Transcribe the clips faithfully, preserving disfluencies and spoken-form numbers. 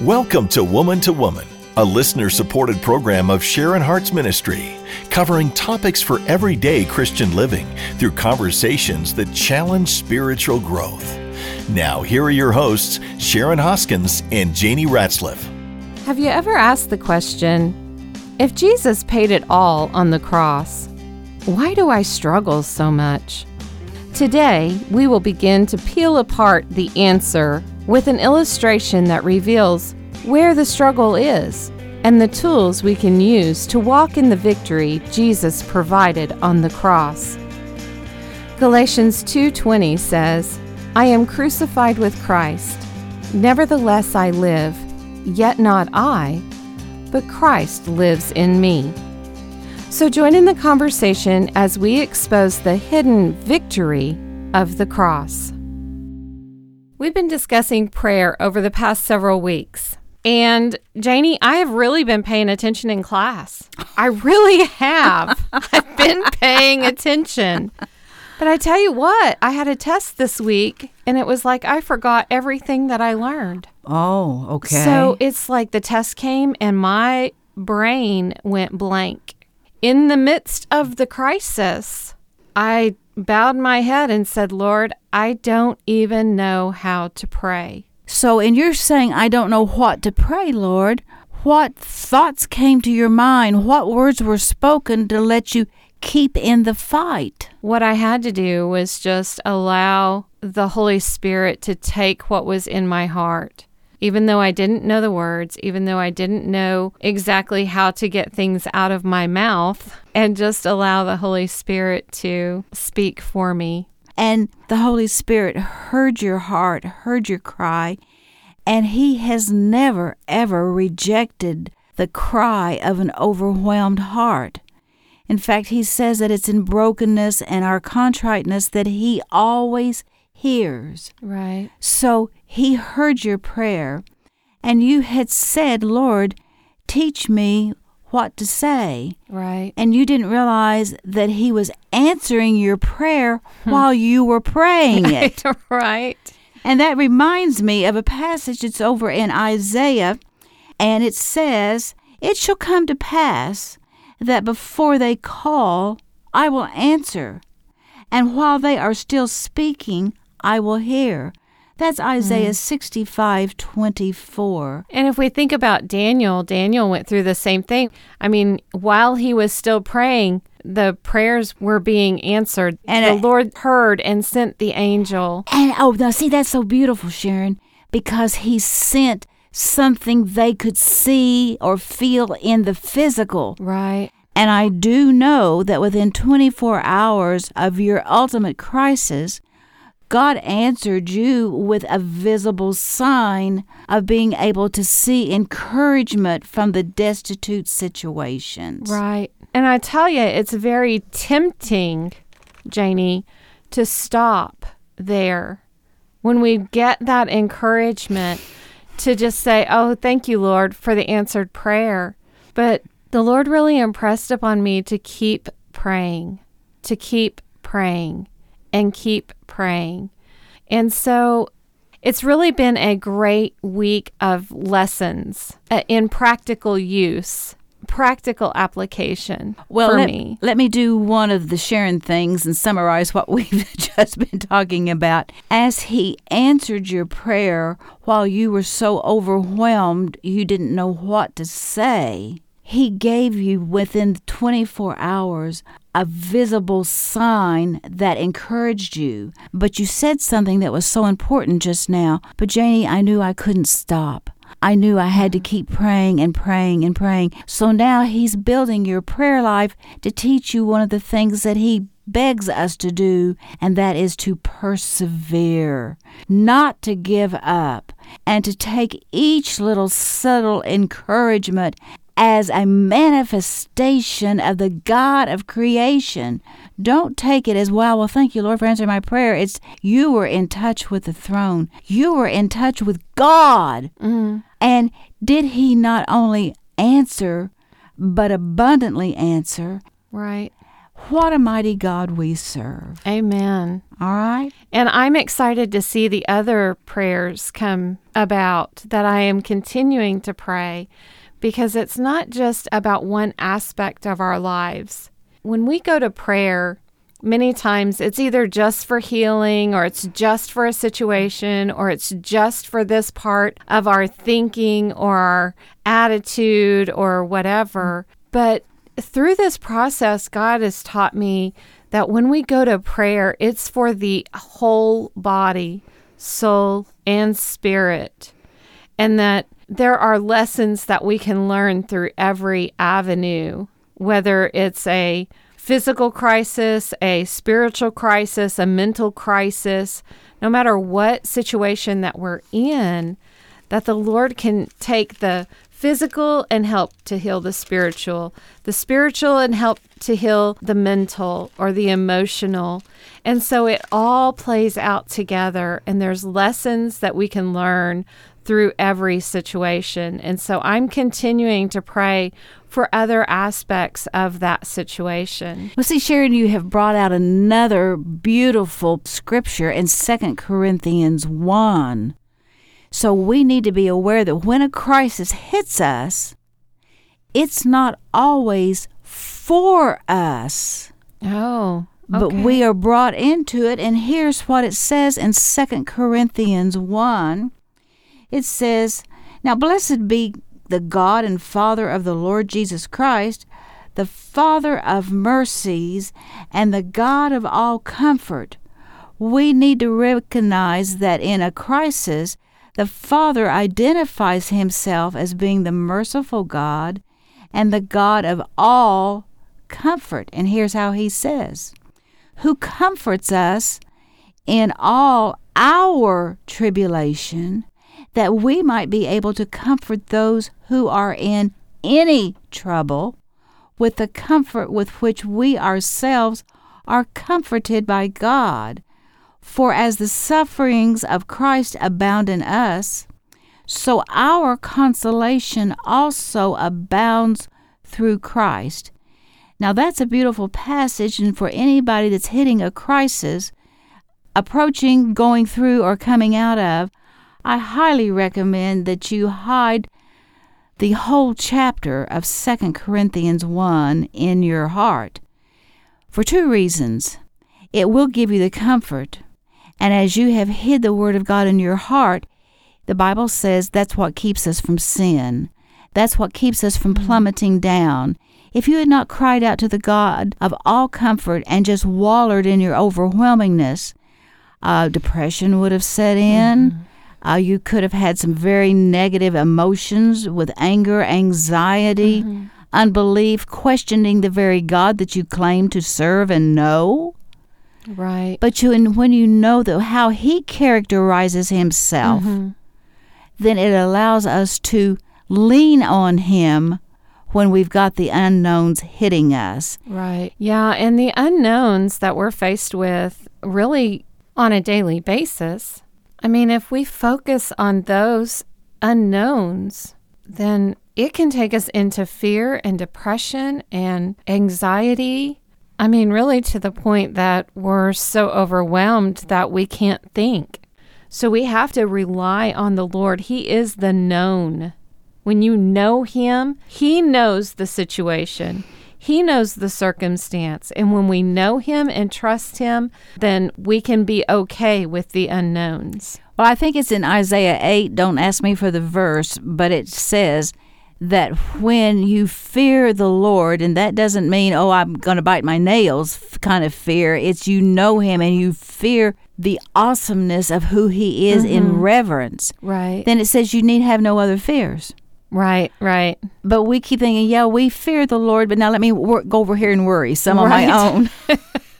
Welcome to Woman to Woman, a listener-supported program of Sharon Hart's ministry, covering topics for everyday Christian living through conversations that challenge spiritual growth. Now, here are your hosts, Sharon Hoskins and Janie Ratzliff. Have you ever asked the question, if Jesus paid it all on the cross, why do I struggle so much? Today, we will begin to peel apart the answer with an illustration that reveals where the struggle is and the tools we can use to walk in the victory Jesus provided on the cross. Galatians two twenty says, I am crucified with Christ. Nevertheless I live, yet not I, but Christ lives in me. So join in the conversation as we expose the hidden victory of the cross. We've been discussing prayer over the past several weeks. And Janie, I have really been paying attention in class. I really have. I've been paying attention. But I tell you what, I had a test this week, and it was like I forgot everything that I learned. Oh, okay. So it's like the test came, and my brain went blank. In the midst of the crisis, I bowed my head and said, Lord, I don't even know how to pray. So, and you're saying, I don't know what to pray, Lord. What thoughts came to your mind? What words were spoken to let you keep in the fight? What I had to do was just allow the Holy Spirit to take what was in my heart. Even though I didn't know the words, even though I didn't know exactly how to get things out of my mouth, and just allow the Holy Spirit to speak for me. And the Holy Spirit heard your heart, heard your cry, and He has never, ever rejected the cry of an overwhelmed heart. In fact, He says that it's in brokenness and our contriteness that He always hears. Right. So He heard your prayer, and you had said, Lord, teach me what to say. Right. And you didn't realize that He was answering your prayer while you were praying it. Right. And that reminds me of a passage that's over in Isaiah, and it says, It shall come to pass that before they call, I will answer, and while they are still speaking, I will hear. That's Isaiah mm. sixty-five twenty-four. And if we think about Daniel, Daniel went through the same thing. I mean, while he was still praying, the prayers were being answered. And the it, Lord heard and sent the angel. And, oh, now see, that's so beautiful, Sharon, because He sent something they could see or feel in the physical. Right. And I do know that within twenty-four hours of your ultimate crisis, God answered you with a visible sign of being able to see encouragement from the destitute situations. Right. And I tell you, it's very tempting, Janie, to stop there. When we get that encouragement, to just say, oh, thank you, Lord, for the answered prayer. But the Lord really impressed upon me to keep praying, to keep praying. And keep praying. And so it's really been a great week of lessons uh, in practical use, practical application well, for let, me. Let me do one of the Sharon things and summarize what we've just been talking about. As He answered your prayer while you were so overwhelmed you didn't know what to say, He gave you within twenty-four hours a visible sign that encouraged you. But you said something that was so important just now. But Janie, I knew I couldn't stop. I knew I had to keep praying and praying and praying. So now He's building your prayer life to teach you one of the things that He begs us to do, and that is to persevere, not to give up, and to take each little subtle encouragement as a manifestation of the God of creation. Don't take it as, well, well, thank you, Lord, for answering my prayer. It's you were in touch with the throne. You were in touch with God. Mm-hmm. And did He not only answer, but abundantly answer? Right. What a mighty God we serve. Amen. All right? And I'm excited to see the other prayers come about that I am continuing to pray, because it's not just about one aspect of our lives. When we go to prayer, many times it's either just for healing, or it's just for a situation, or it's just for this part of our thinking or our attitude or whatever. But through this process, God has taught me that when we go to prayer, it's for the whole body, soul, and spirit, and that there are lessons that we can learn through every avenue, whether it's a physical crisis, a spiritual crisis, a mental crisis, no matter what situation that we're in, that the Lord can take the physical and help to heal the spiritual, the spiritual and help to heal the mental or the emotional. And so it all plays out together, and there's lessons that we can learn through every situation. And so I'm continuing to pray for other aspects of that situation. Well, see, Sharon, you have brought out another beautiful scripture in Second Corinthians one. So we need to be aware that when a crisis hits us, it's not always for us. Oh, okay. But we are brought into it, and here's what it says in Second Corinthians one. It says, "Now blessed be the God and Father of the Lord Jesus Christ, the Father of mercies and the God of all comfort." We need to recognize that in a crisis, the Father identifies himself as being the merciful God and the God of all comfort. And here's how he says, "Who comforts us in all our tribulation, that we might be able to comfort those who are in any trouble with the comfort with which we ourselves are comforted by God. For as the sufferings of Christ abound in us, so our consolation also abounds through Christ." Now that's a beautiful passage, and for anybody that's hitting a crisis, approaching, going through, or coming out of, I highly recommend that you hide the whole chapter of Second Corinthians one in your heart. For two reasons. It will give you the comfort, and as you have hid the Word of God in your heart, the Bible says that's what keeps us from sin. That's what keeps us from plummeting down. If you had not cried out to the God of all comfort and just wallered in your overwhelmingness, uh, depression would have set in. Mm-hmm. Uh, you could have had some very negative emotions with anger, anxiety, mm-hmm. unbelief, questioning the very God that you claim to serve and know. Right. But you, and when you know the, how he characterizes himself, mm-hmm. then it allows us to lean on him when we've got the unknowns hitting us. Right. Yeah, and the unknowns that we're faced with really on a daily basis. I mean, if we focus on those unknowns, then it can take us into fear and depression and anxiety. I mean, really to the point that we're so overwhelmed that we can't think. So we have to rely on the Lord. He is the known. When you know him, he knows the situation. He knows the circumstance. And when we know him and trust him, then we can be okay with the unknowns. Well, I think it's in Isaiah eight. Don't ask me for the verse, but it says that when you fear the Lord, and that doesn't mean, oh, I'm going to bite my nails kind of fear. It's you know him and you fear the awesomeness of who he is mm-hmm. in reverence. Right. Then it says you need have no other fears. Right, right. But we keep thinking, yeah, we fear the Lord, but now let me wor- go over here and worry some right. on my own.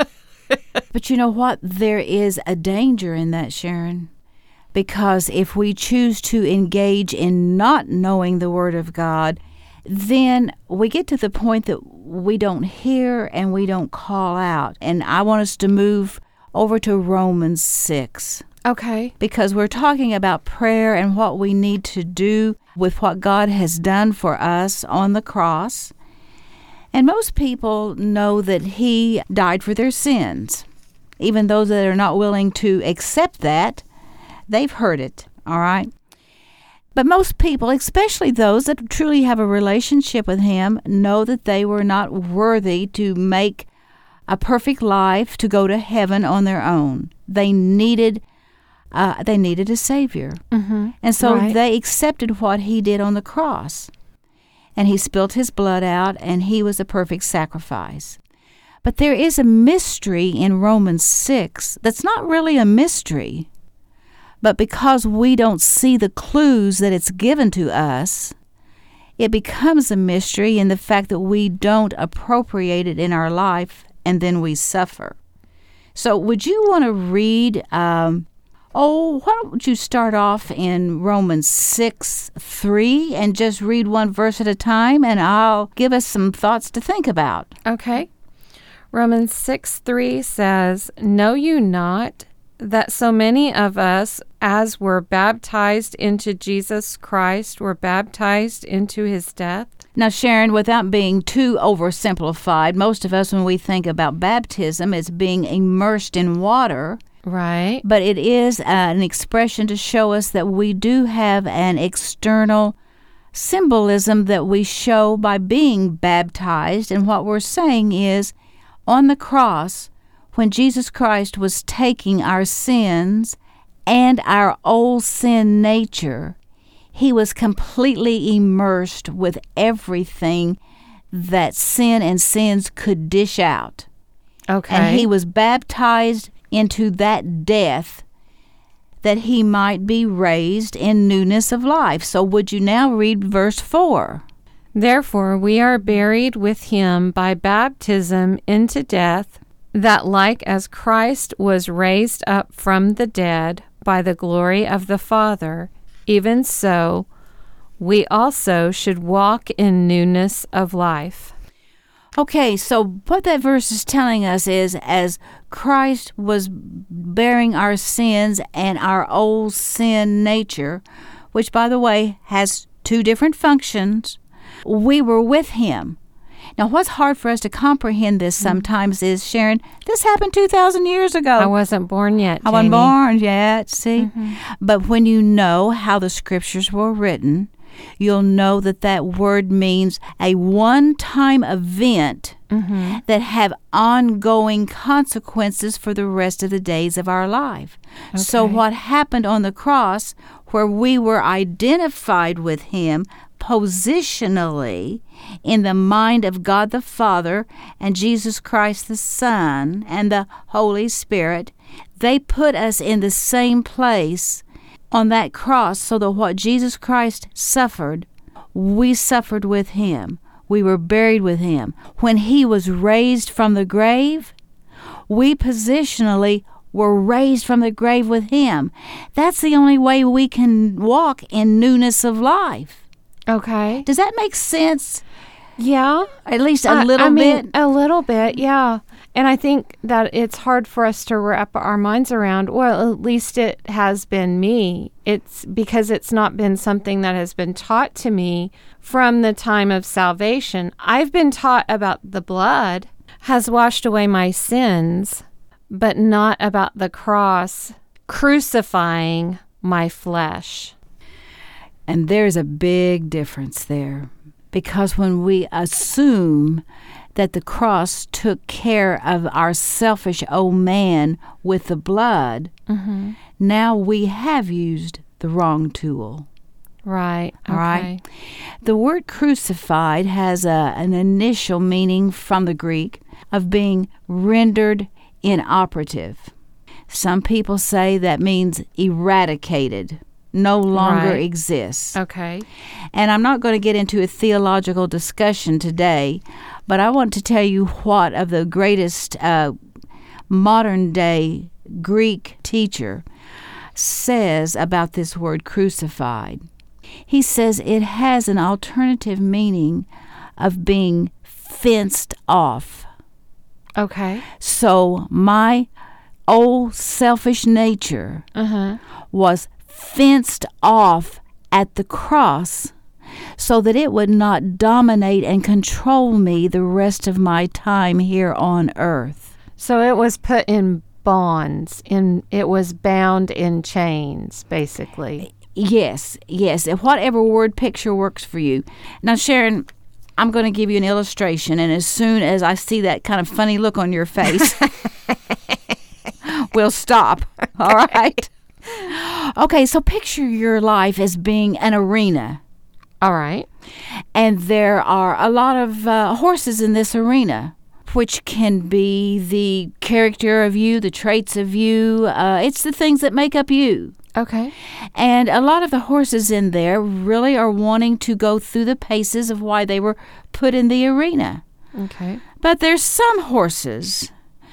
But you know what? There is a danger in that, Sharon. Because if we choose to engage in not knowing the Word of God, then we get to the point that we don't hear and we don't call out. And I want us to move over to Romans six. Okay. Because we're talking about prayer and what we need to do with what God has done for us on the cross. And most people know that he died for their sins. Even those that are not willing to accept that, they've heard it, all right? But most people, especially those that truly have a relationship with him, know that they were not worthy to make a perfect life to go to heaven on their own. They needed uh, they needed a Savior. Mm-hmm. And so Right. they accepted what he did on the cross. And he spilled his blood out, and he was a perfect sacrifice. But there is a mystery in Romans six that's not really a mystery. But because we don't see the clues that it's given to us, it becomes a mystery in the fact that we don't appropriate it in our life, and then we suffer. So would you want to read, um, oh, why don't you start off in Romans six three and just read one verse at a time, and I'll give us some thoughts to think about. Okay. Romans six three says, "Know you not that so many of us as were baptized into Jesus Christ were baptized into his death?" Now, Sharon, without being too oversimplified, most of us, when we think about baptism, it's being immersed in water. Right. But it is uh, an expression to show us that we do have an external symbolism that we show by being baptized. And what we're saying is, on the cross, when Jesus Christ was taking our sins and our old sin nature, he was completely immersed with everything that sin and sins could dish out. Okay. And he was baptized into that death that he might be raised in newness of life. So would you now read verse four? Therefore we are buried with him by baptism into death, that like as Christ was raised up from the dead by the glory of the Father, even so we also should walk in newness of life. Okay, so what that verse is telling us is, as Christ was bearing our sins and our old sin nature, which, by the way, has two different functions, we were with him. Now, what's hard for us to comprehend this sometimes is, Sharon, this happened two thousand years ago. I wasn't born yet, I wasn't Jamie. born yet, see? Mm-hmm. But when you know how the scriptures were written, you'll know that that word means a one-time event Mm-hmm. that have ongoing consequences for the rest of the days of our life. So Okay. what happened on the cross, where we were identified with him positionally in the mind of God the Father and Jesus Christ the Son and the Holy Spirit, they put us in the same place on that cross, so that what Jesus Christ suffered, we suffered with him. We were buried with him. When he was raised from the grave, we positionally were raised from the grave with him. That's the only way we can walk in newness of life. Okay. Does that make sense? Yeah. At least a I- little I mean, bit? a little bit, yeah. And I think that it's hard for us to wrap our minds around. Well, at least it has been me. It's because it's not been something that has been taught to me from the time of salvation. I've been taught about the blood has washed away my sins, but not about the cross crucifying my flesh. And there's a big difference there. Because when we assume that the cross took care of our selfish old man with the blood, Mm-hmm. now we have used the wrong tool. Right. All okay. right. The word crucified has a, an initial meaning from the Greek of being rendered inoperative. Some people say that means eradicated, no longer Right. exists. Okay. And I'm not going to get into a theological discussion today, but I want to tell you what of the greatest uh, modern-day Greek teacher says about this word crucified. He says it has an alternative meaning of being fenced off. Okay. So my old selfish nature Uh-huh. was fenced off at the cross so that it would not dominate and control me the rest of my time here on earth. So it was put in bonds, in it was bound in chains, basically. Yes, yes. Whatever word picture works for you. Now, Sharon, I'm going to give you an illustration, and as soon as I see that kind of funny look on your face, we'll stop. All right? Okay, so picture your life as being an arena. All right. And there are a lot of uh, horses in this arena, which can be the character of you, the traits of you. Uh, it's the things that make up you. Okay. And a lot of the horses in there really are wanting to go through the paces of why they were put in the arena. Okay. But there's some horses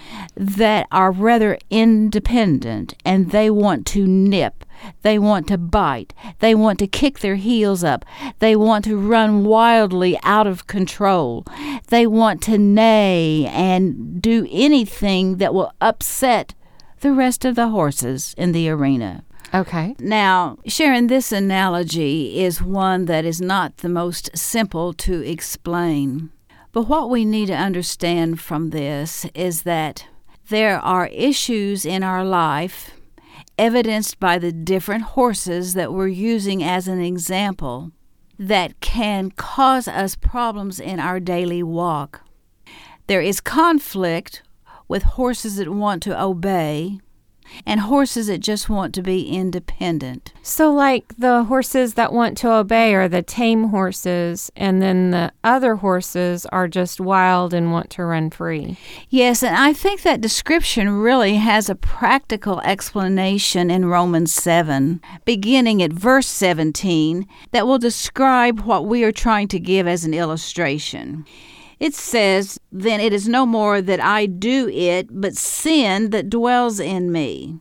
that are rather independent, and they want to nip. They want to bite. They want to kick their heels up. They want to run wildly out of control. They want to neigh and do anything that will upset the rest of the horses in the arena. Okay. Now, Sharon, this analogy is one that is not the most simple to explain. But what we need to understand from this is that there are issues in our life evidenced by the different horses that we're using as an example that can cause us problems in our daily walk. There is conflict with horses that want to obey and horses that just want to be independent. So like the horses that want to obey are the tame horses, and then the other horses are just wild and want to run free. Yes, and I think that description really has a practical explanation in Romans seven, beginning at verse seventeen, that will describe what we are trying to give as an illustration. It says, "Then it is no more that I do it, but sin that dwells in me.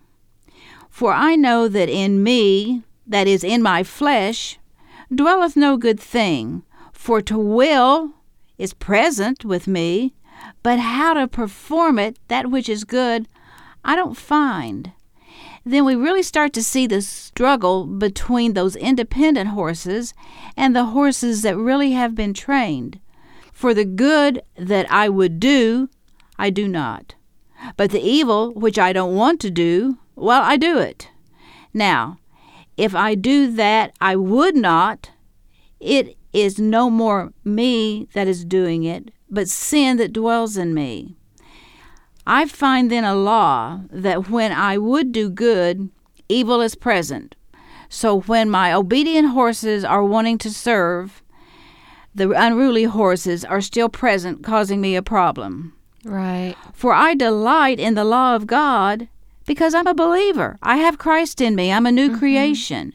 For I know that in me, that is, in my flesh, dwelleth no good thing. For to will is present with me, but how to perform it, that which is good, I don't find." Then we really start to see the struggle between those independent horses and the horses that really have been trained. For the good that I would do, I do not. But the evil which I don't want to do, well, I do it. Now, if I do that I would not, it is no more me that is doing it, but sin that dwells in me. I find then a law that when I would do good, evil is present. So when my obedient horses are wanting to serve, the unruly horses are still present, causing me a problem. Right. For I delight in the law of God because I'm a believer. I have Christ in me. I'm a new mm-hmm. creation.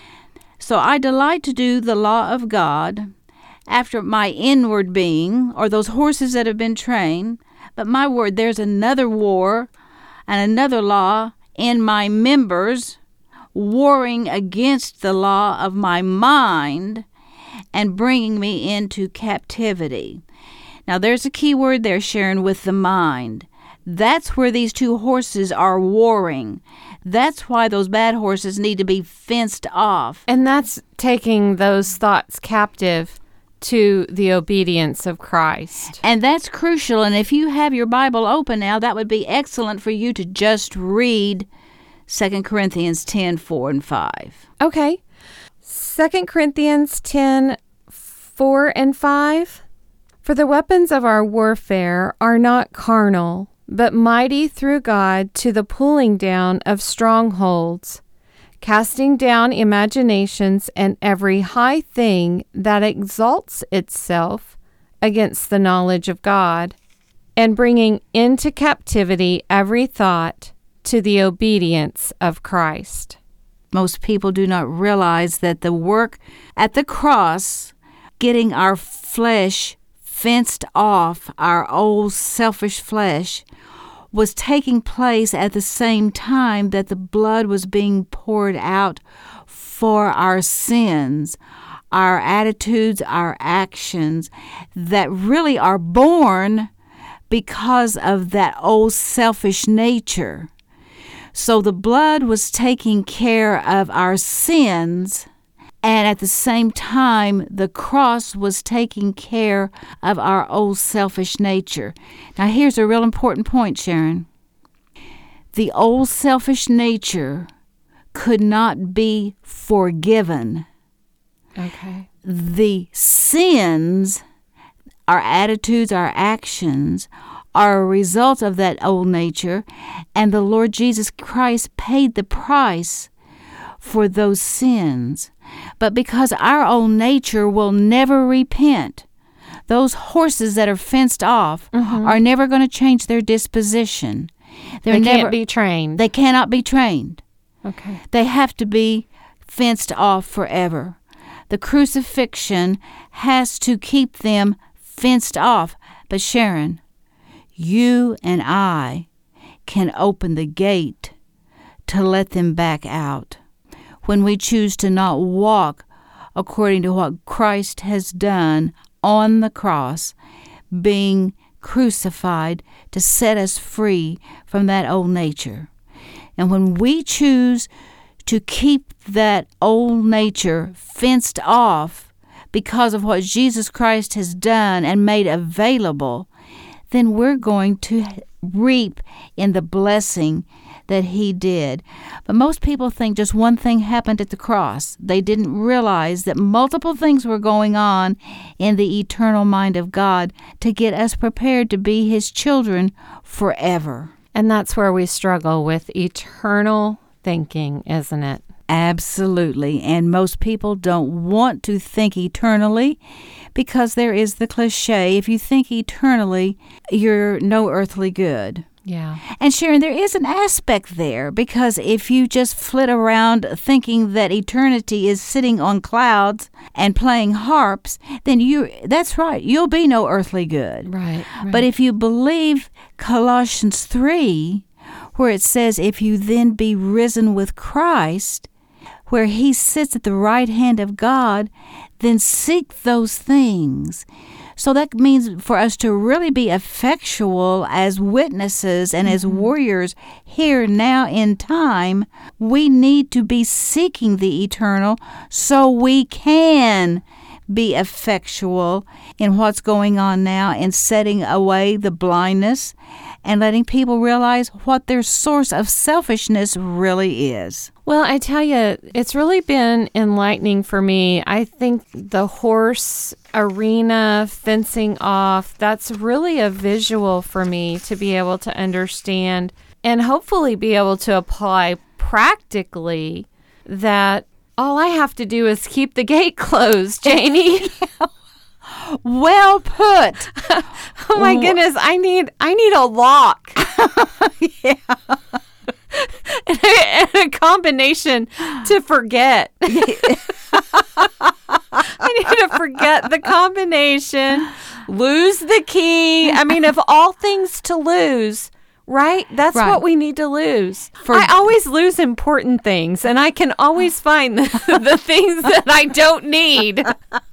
So I delight to do the law of God after my inward being, or those horses that have been trained. But my word, there's another war and another law in my members warring against the law of my mind and bringing me into captivity. Now, there's a key word there, Sharon, with the mind. That's where these two horses are warring. That's why those bad horses need to be fenced off. And that's taking those thoughts captive to the obedience of Christ. And that's crucial. And if you have your Bible open now, that would be excellent for you to just read Second Corinthians ten, four and five. Okay. Second Corinthians ten, four and five. For the weapons of our warfare are not carnal, but mighty through God to the pulling down of strongholds, casting down imaginations and every high thing that exalts itself against the knowledge of God, and bringing into captivity every thought to the obedience of Christ. Most people do not realize that the work at the cross, getting our flesh fenced off, our old selfish flesh, was taking place at the same time that the blood was being poured out for our sins, our attitudes, our actions that really are born because of that old selfish nature. So the blood was taking care of our sins, And at the same time, the cross was taking care of our old selfish nature. Now, here's a real important point, Sharon. The old selfish nature could not be forgiven. Okay. The sins, our attitudes, our actions, are a result of that old nature, and the Lord Jesus Christ paid the price for those sins. But because our old nature will never repent, those horses that are fenced off mm-hmm. are never going to change their disposition. They're they never, can't be trained. They cannot be trained. Okay. They have to be fenced off forever. The crucifixion has to keep them fenced off. But Sharon, you and I can open the gate to let them back out. When we choose to not walk according to what Christ has done on the cross, being crucified to set us free from that old nature. And when we choose to keep that old nature fenced off because of what Jesus Christ has done and made available, then we're going to reap in the blessing that he did. But most people think just one thing happened at the cross. They didn't realize that multiple things were going on in the eternal mind of God to get us prepared to be his children forever. And that's where we struggle with eternal thinking, isn't it? Absolutely. And most people don't want to think eternally because there is the cliche, if you think eternally, you're no earthly good. Yeah. And Sharon, there is an aspect there, because if you just flit around thinking that eternity is sitting on clouds and playing harps, then you that's right, you'll be no earthly good. Right, right. But if you believe Colossians three, where it says, if you then be risen with Christ, where he sits at the right hand of God, then seek those things. So that means for us to really be effectual as witnesses and mm-hmm. as warriors here now in time, we need to be seeking the eternal so we can be effectual in what's going on now and setting away the blindness and letting people realize what their source of selfishness really is. Well, I tell you, it's really been enlightening for me. I think the horse arena fencing off, that's really a visual for me to be able to understand and hopefully be able to apply practically that all I have to do is keep the gate closed, Janie. Well put. Oh my goodness, I need I need a lock. Yeah. and, a, and a combination to forget. I need to forget the combination, lose the key. I mean, of all things to lose, right? That's right. what we need to lose. For, I always lose important things, and I can always find the, the things that I don't need.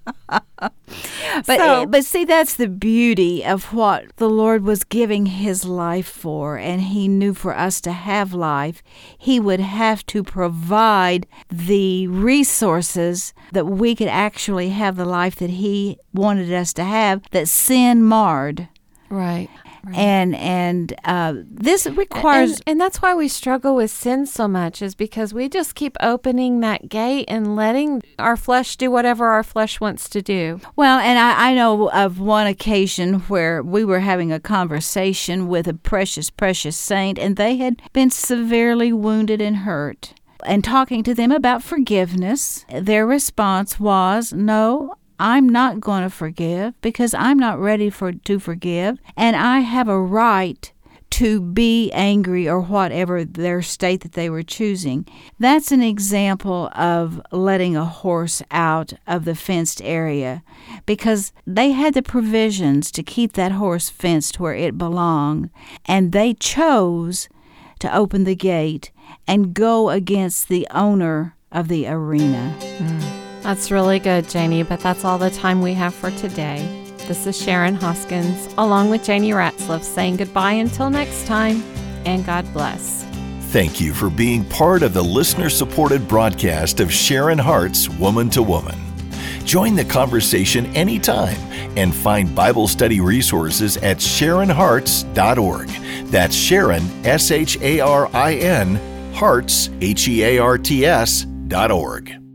But so, but see, that's the beauty of what the Lord was giving his life for, and he knew for us to have life, he would have to provide the resources that we could actually have the life that he wanted us to have, that sin marred. Right. Right. And and uh, this requires... And, and that's why we struggle with sin so much, is because we just keep opening that gate and letting our flesh do whatever our flesh wants to do. Well, and I, I know of one occasion where we were having a conversation with a precious, precious saint, and they had been severely wounded and hurt. And talking to them about forgiveness, their response was, no, I'm not going to forgive because I'm not ready for to forgive, and I have a right to be angry or whatever their state that they were choosing. That's an example of letting a horse out of the fenced area, because they had the provisions to keep that horse fenced where it belonged, and they chose to open the gate and go against the owner of the arena. Mm. That's really good, Janie, but that's all the time we have for today. This is Sharon Hoskins, along with Janie Ratzliff, saying goodbye until next time, and God bless. Thank you for being part of the listener-supported broadcast of Sharon Hart's Woman to Woman. Join the conversation anytime and find Bible study resources at sharon harts dot org. That's Sharon, S H A R I N, Harts, H E A R T S, dot org.